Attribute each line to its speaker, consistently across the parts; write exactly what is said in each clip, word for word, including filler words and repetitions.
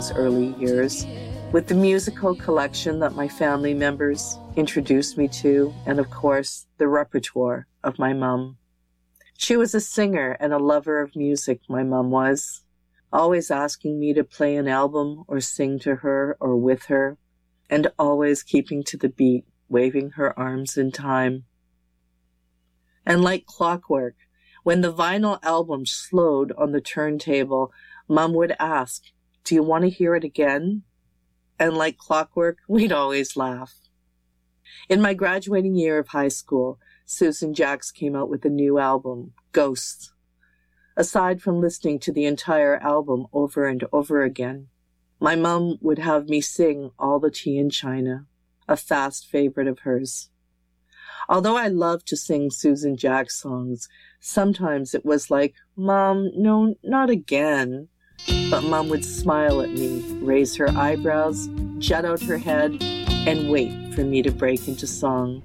Speaker 1: early years with the musical collection that my family members introduced me to, and of course, the repertoire of my mum. She was a singer and a lover of music, my mum was, always asking me to play an album or sing to her or with her, and always keeping to the beat, waving her arms in time. And like clockwork, when the vinyl album slowed on the turntable, Mum would ask, "Do you want to hear it again?" And like clockwork, we'd always laugh. In my graduating year of high school, Susan Jacks came out with a new album, Ghosts. Aside from listening to the entire album over and over again, my mum would have me sing All the Tea in China, a fast favorite of hers. Although I loved to sing Susan Jacks songs, sometimes it was like, "Mom, no, not again." But Mum would smile at me, raise her eyebrows, jut out her head, and wait for me to break into song.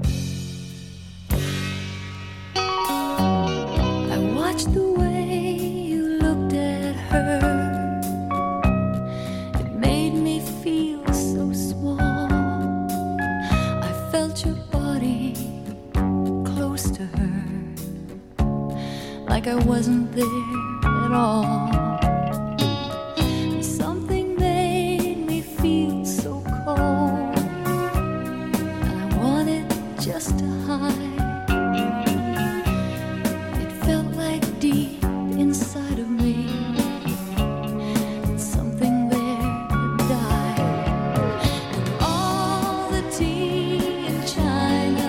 Speaker 2: I watched the way you looked at her. It made me feel so small. I felt your body close to her, like I wasn't there at all. Something made me feel so cold, and I wanted just to hide. It felt like deep inside of me, something there that died. And all the tea in China,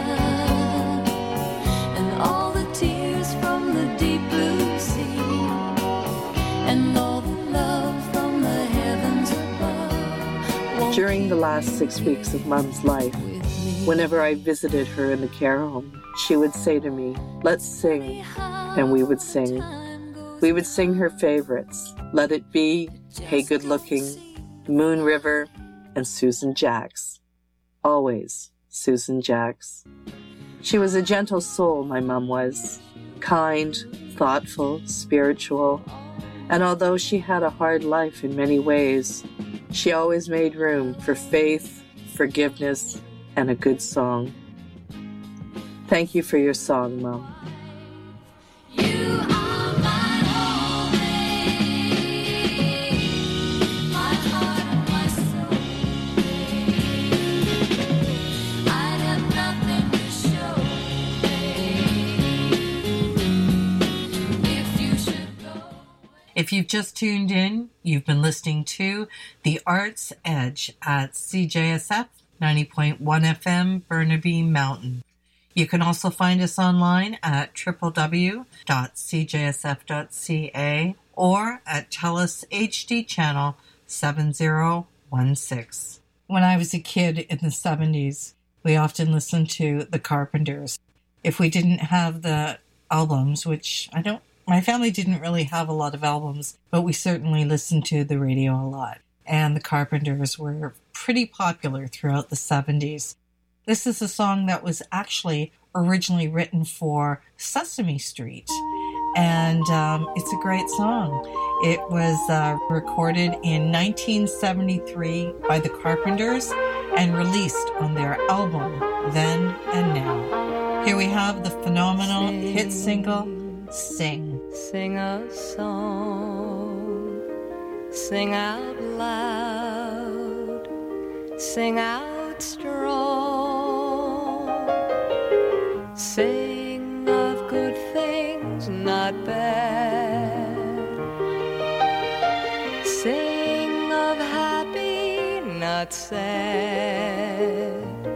Speaker 2: and all the tears from the deep blue sea, and all the love from the heavens above.
Speaker 1: During the last six weeks of Mum's life, whenever I visited her in the care home, she would say to me, "Let's sing," and we would sing. We would sing her favorites, Let It Be, Hey Good Looking, Moon River, and Susan Jacks. Always Susan Jacks. She was a gentle soul, my mum was, kind, thoughtful, spiritual, and although she had a hard life in many ways, she always made room for faith, forgiveness, and a good song. Thank you for your song, Mum.
Speaker 2: You are my only, my heart and my soul. I have nothing to show. If you should go.
Speaker 3: If you've just tuned in, you've been listening to The Arts Edge at C J S F ninety point one F M, Burnaby Mountain. You can also find us online at w w w dot c j s f dot c a or at TELUS H D channel seven zero one six. When I was a kid in the seventies, we often listened to The Carpenters. If we didn't have the albums, which I don't, my family didn't really have a lot of albums, but we certainly listened to the radio a lot. And The Carpenters were pretty popular throughout the seventies. This is a song that was actually originally written for Sesame Street, and um, it's a great song. It was uh, recorded in nineteen seventy-three by The Carpenters and released on their album Then and Now. Here we have the phenomenal sing, hit single, Sing.
Speaker 2: Sing a song, sing out loud, sing out strong. Sing of good things, not bad. Sing of happy, not sad.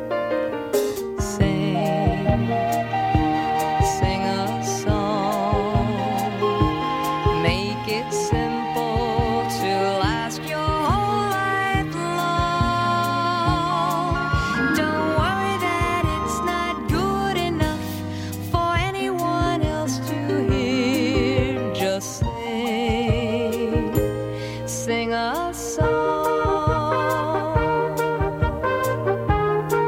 Speaker 2: Sing, sing a song. Make it simple to last your whole life long. Don't worry that it's not good enough for anyone else to hear. Just sing, sing a song.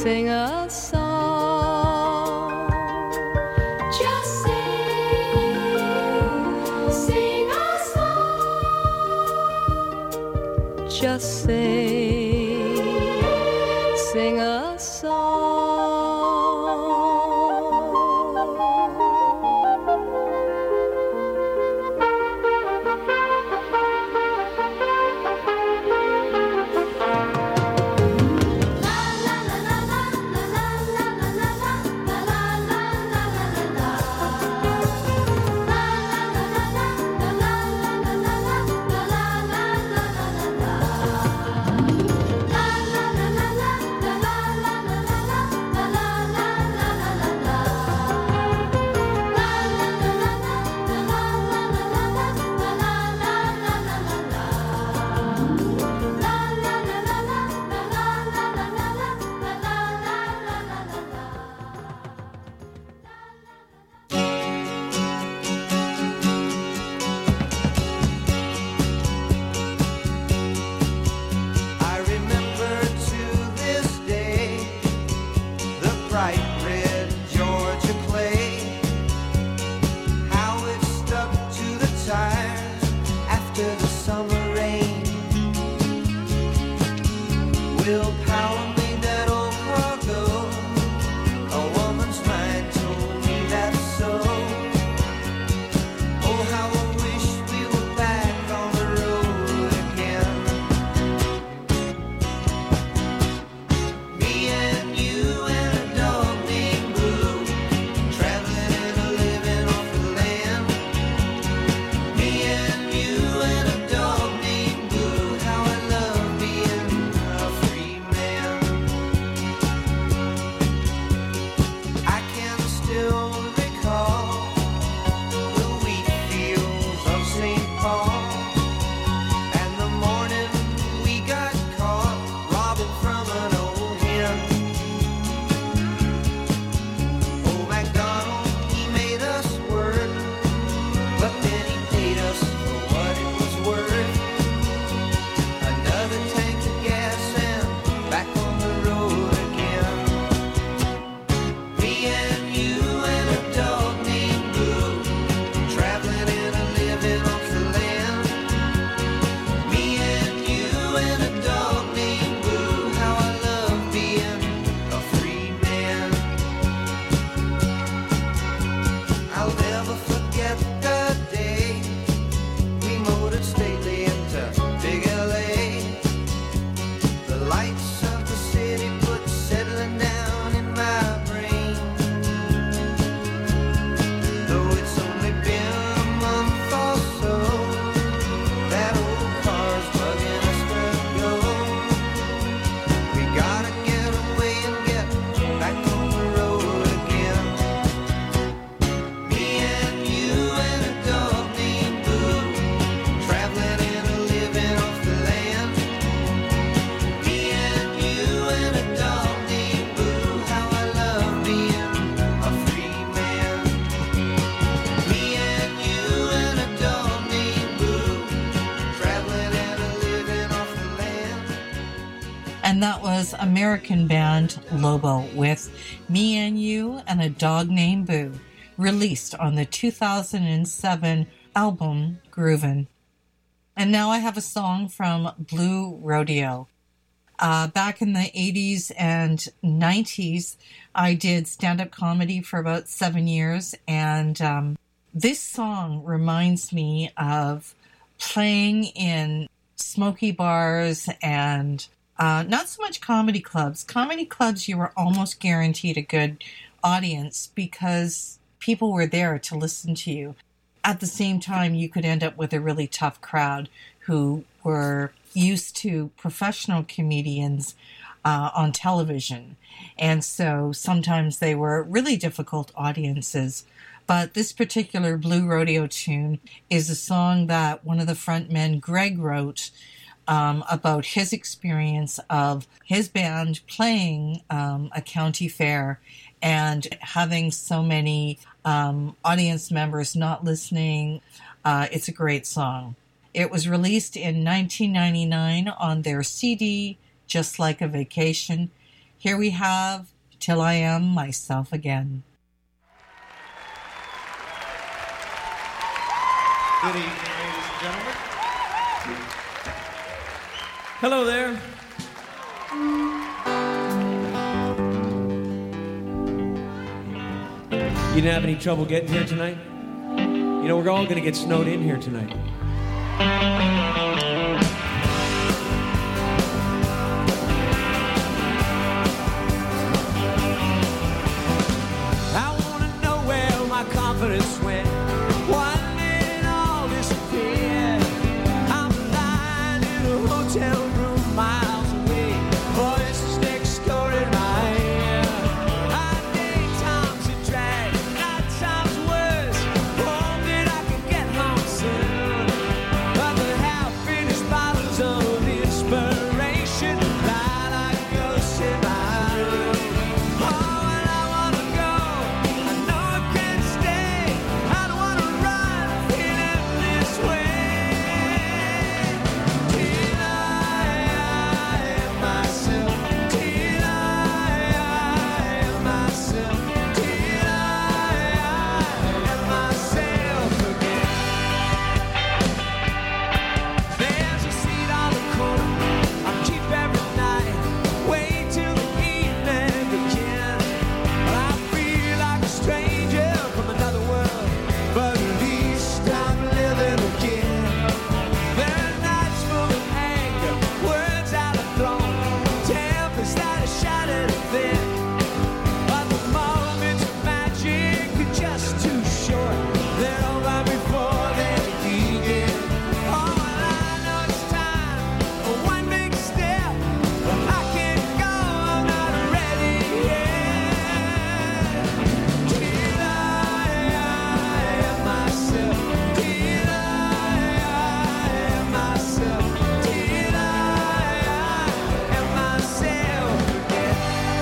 Speaker 2: sing a song. Just sing, sing a song. Just sing, sing a song.
Speaker 3: And that was American band Lobo with Me and You and a Dog Named Boo, released on the two thousand seven album Groovin'. And now I have a song from Blue Rodeo. Uh, back in the eighties and nineties, I did stand-up comedy for about seven years, and um, this song reminds me of playing in smoky bars and uh, not so much comedy clubs. Comedy clubs, you were almost guaranteed a good audience because people were there to listen to you. At the same time, you could end up with a really tough crowd who were used to professional comedians uh, on television. And so sometimes they were really difficult audiences. But this particular Blue Rodeo tune is a song that one of the frontmen, Greg, wrote um, about his experience of his band playing um, a county fair and having so many um, audience members not listening. Uh, it's a great song. It was released in nineteen ninety-nine on their C D, Just Like a Vacation. Here we have Till I Am Myself Again.
Speaker 4: Good evening, ladies and gentlemen.
Speaker 5: Hello there. You didn't have any trouble getting here tonight? You know, we're all going to get snowed in here tonight. I want to know where my confidence went. Why did it all disappear? I'm lying in a hotel room miles away. Voices next door in my ear. I daytimes it drag, night times worse. Home that I can get home soon. But the half-finished bottles of inspiration lie like ghosts in my room. Oh, and I wanna go. I know I can't stay. I don't wanna run in endless way. Till I am myself. Till I am myself. Till I am myself again. There's a seat on the corner I keep every night. Wait till the evening begins. I feel like a stranger from another world, but at least I'm living again. There are nights full of anger, words out of throne, tempers that are shattered thin. But the moments of magic are just too short. They're over before they begin. Oh, and I know it's time for one big step, but I can't go, I'm not ready yet. Till I am myself. Till I am myself. Till I am myself again.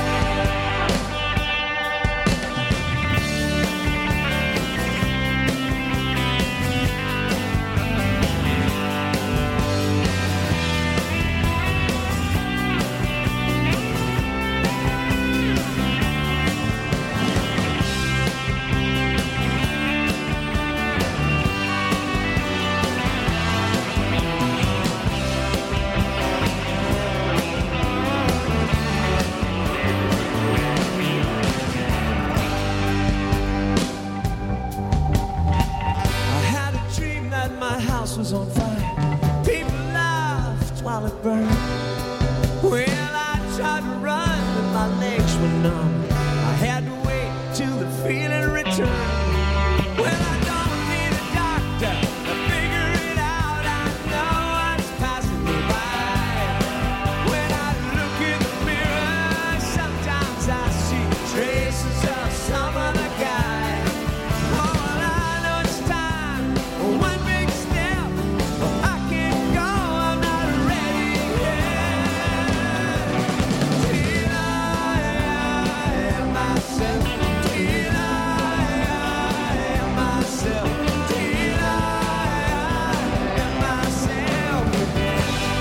Speaker 5: I had a dream that my house was on fire. People laughed while it burned. Well, I tried to run, but my legs were numb. I had to wait till the feeling returned. Well, I don't need a doctor to figure it out. I know what's passing me by. When I look in the mirror, sometimes I see traces of some other guy. Oh, and I know it's time for one big step, but I can't go, I'm not ready yet. Till I am myself. Till I am myself. Till I am myself again.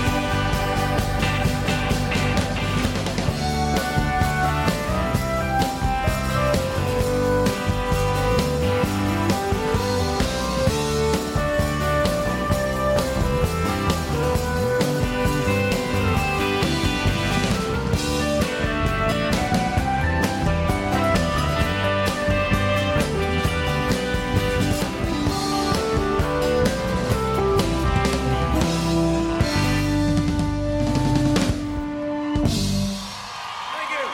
Speaker 5: Thank you.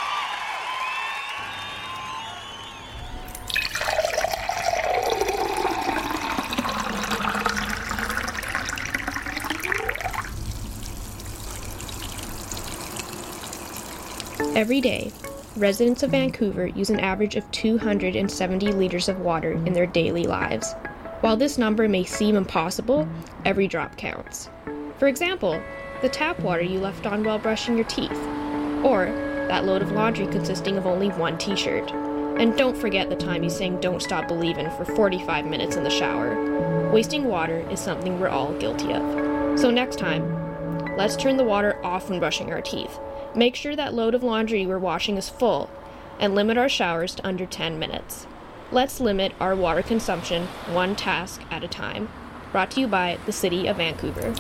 Speaker 6: Every day, residents of Vancouver use an average of two hundred seventy liters of water in their daily lives. While this number may seem impossible, every drop counts. For example, the tap water you left on while brushing your teeth, or that load of laundry consisting of only one t-shirt. And don't forget the time you sang Don't Stop Believin' for forty-five minutes in the shower. Wasting water is something we're all guilty of. So next time, let's turn the water off when brushing our teeth, Make sure that load of laundry we're washing is full, and limit our showers to under ten minutes. Let's limit our water consumption one task at a time. Brought to you by the City of Vancouver.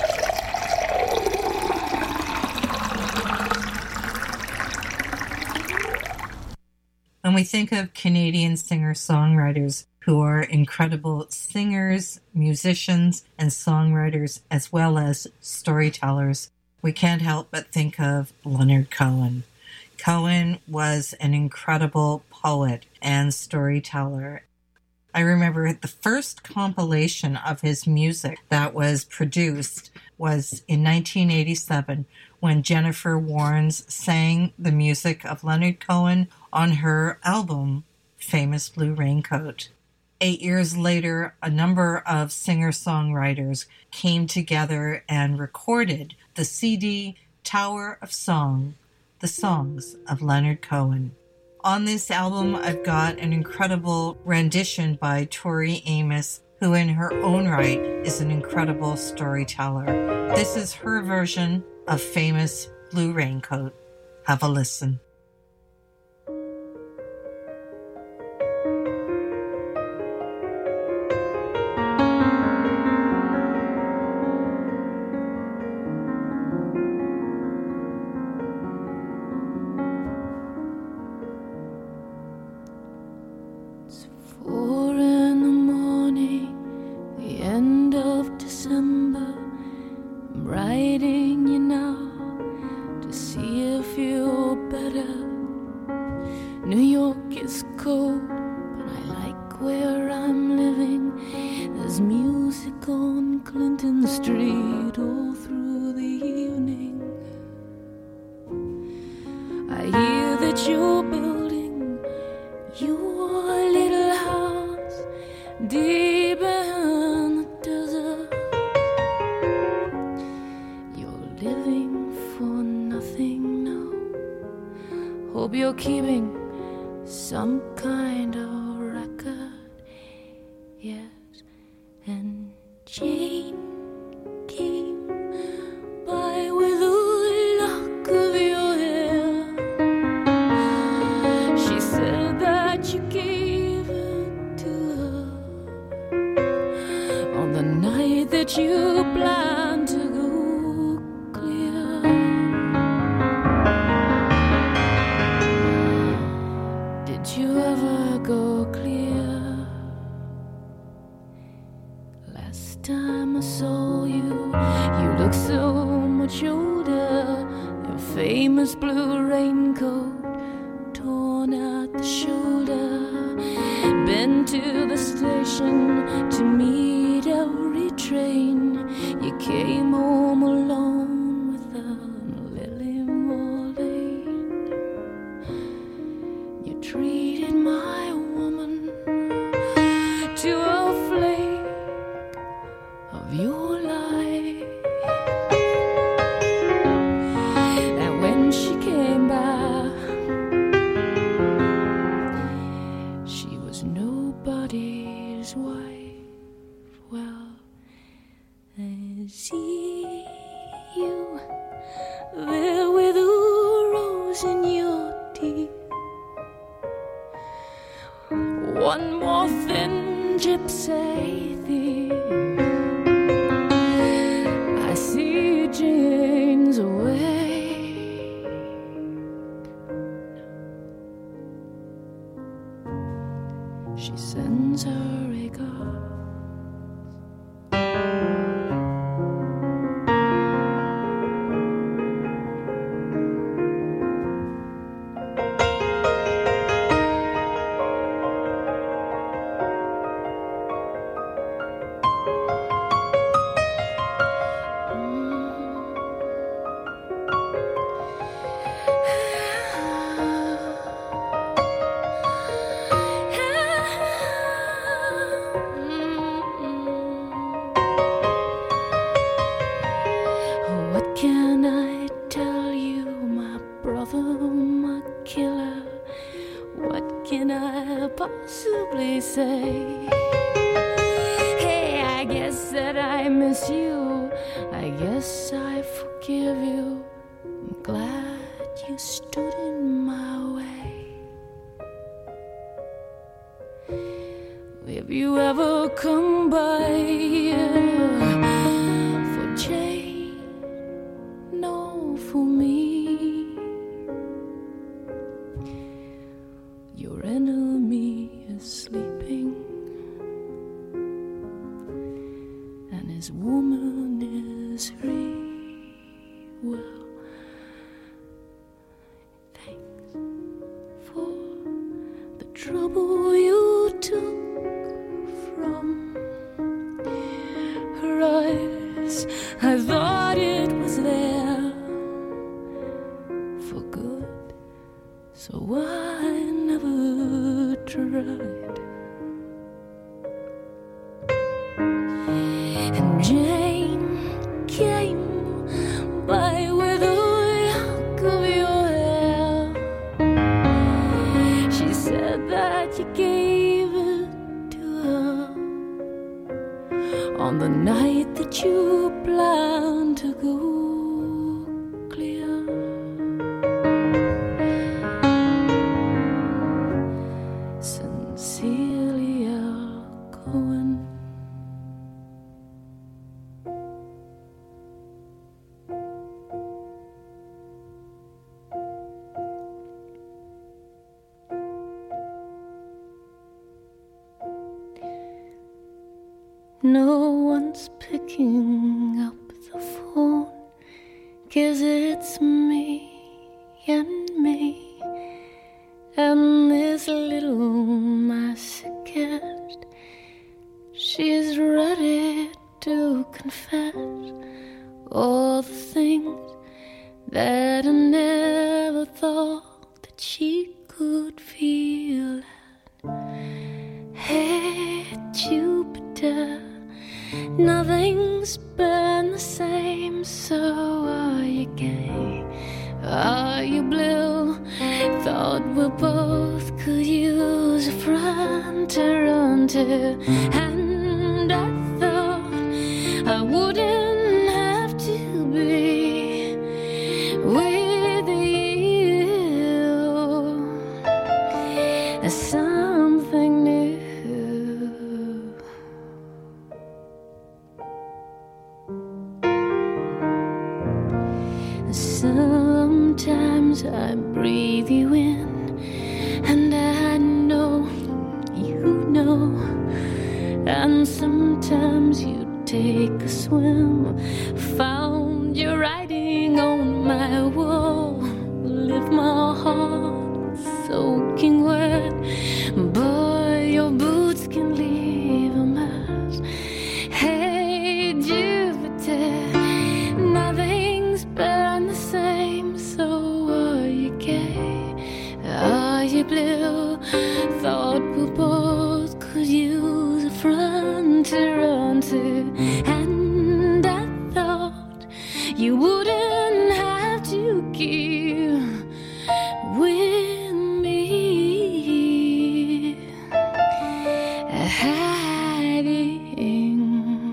Speaker 3: When we think of Canadian singer-songwriters who are incredible singers, musicians, and songwriters, as well as storytellers, we can't help but think of Leonard Cohen. Cohen was an incredible poet and storyteller. I remember the first compilation of his music that was produced was in nineteen eighty-seven when Jennifer Warnes sang the music of Leonard Cohen on her album, Famous Blue Raincoat. Eight years later, a number of singer-songwriters came together and recorded the C D Tower of Song, the songs of Leonard Cohen. On this album, I've got an incredible rendition by Tori Amos, who in her own right is an incredible storyteller. This is her version of Famous Blue Raincoat. Have a listen.
Speaker 2: Four in the morning, the end of December. I'm writing you now to see if you're better. New York is cold, but I like where I'm living. There's music on Clinton Street all through the evening. I hear that you're building your little house deep in the desert. You're living for nothing now. Hope you're keeping some kind of record. Yes, and Jane came by with a lock of your hair. She said that you gave it to her on the night that you planned to go clear. Did you ever go clear? Last time I saw you, you looked so much older. Your famous blue raincoat torn at the shoulder. Been to the station to meet every train. You came home alone with a Lily Marlene. You treated my woman to a flake of your life. And when she came back, she was nobody's wife. Well, I see you there with a rose in your teeth. One more thin gypsy thief. I see Jane's away. She sends her regards. What can I tell you, my brother, my killer? What can I possibly say? Hey, I guess that I miss you. I guess I forgive you. I'm glad you stood in my way. Have you ever come by for Jane? No, for me. Your enemy is sleeping, and his woman is free. Well, thanks for the trouble you took from her eyes. I thought it was there for good, so I never tried. And Jane came by with a lock of your hair. She said that you gave it to her on the night that you planned to go clear. Sincerely, Cohen. No one's picking up the phone, 'cause it's me and me and this little masochist. She's ready to confess all the things that I never thought that she could feel. Hey, Jupiter, nothing's been the same, so are you gay? Are you blue? Thought we both could use a friend to run to, and I thought I wouldn't have to be with you. Something new. Sometimes I breathe you in, and I know you know, and sometimes you take a swim. Found your writing on my wall, left my heart soaking wet. Boy, your boots can leave a mess. Hey, Jupiter, nothing's been the same, so are you gay? Are you blue? Thought we both could use a friend to run to, and I thought you wouldn't have to keep with me. Hiding.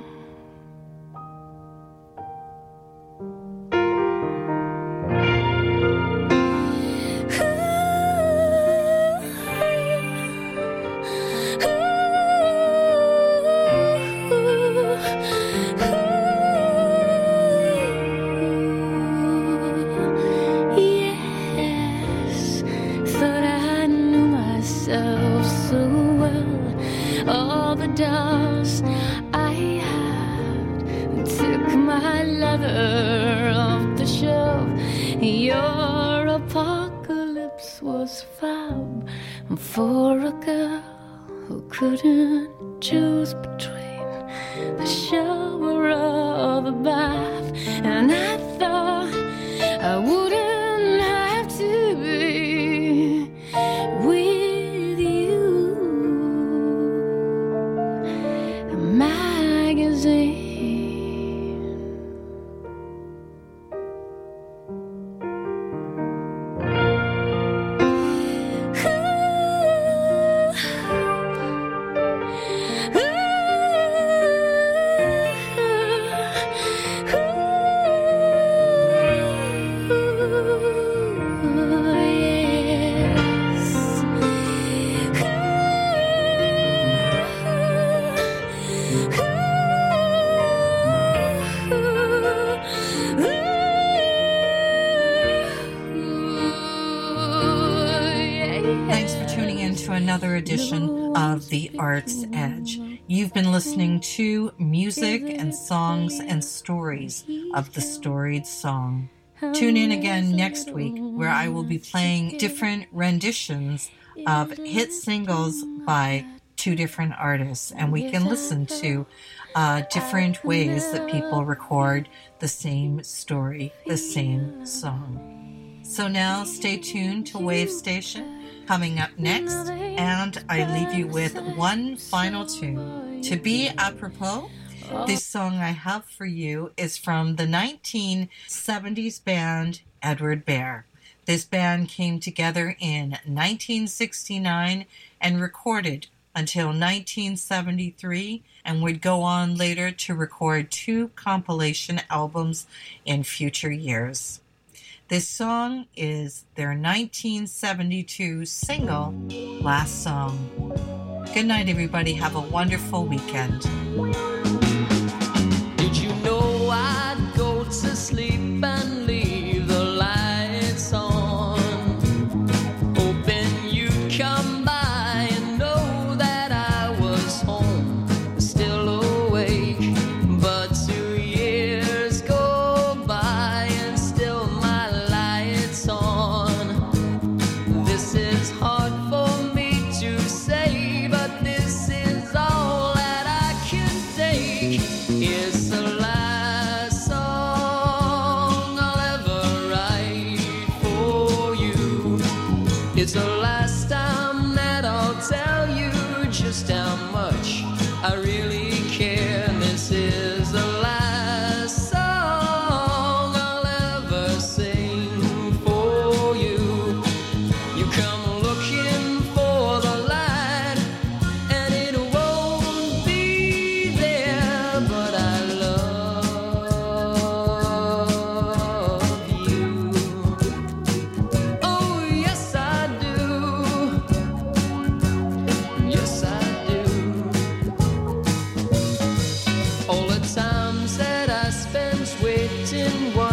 Speaker 2: Yes, thought I knew myself so well. All the doubts I had took my leather off the shelf. Your apocalypse was fab for a girl who couldn't choose between the shower or the bath. And I thought I wouldn't have to be with you. A magazine. Ooh, ooh, ooh.
Speaker 3: another edition of The Arts Edge. You've been listening to music and songs and stories of the storied song. Tune in again next week where I will be playing different renditions of hit singles by two different artists, and we can listen to uh, different ways that people record the same story, the same song. So now stay tuned to Wave Station. Coming up next, and I leave you with one final tune. To be apropos, this song I have for you is from the nineteen seventies band Edward Bear. This band came together in nineteen sixty-nine and recorded until nineteen seventy-three, and would go on later to record two compilation albums in future years. This song is their nineteen seventy-two single, Last Song. Good night, everybody. Have a wonderful weekend.
Speaker 5: Did you know I'd go to sleep and leave the lights on, hoping you'd come by and know that I was home, still awake. But two years go by and still my lights on. This is hard for me to say, but this is all that I can take. It's the last song I'll ever write for you. It's the last time that I'll tell you just how much I really care. This is the last song I'll ever sing for you. You come looking for the light, and it won't be there, but I love you. Oh, yes, I do. Yes, I do. All the times that I spent waiting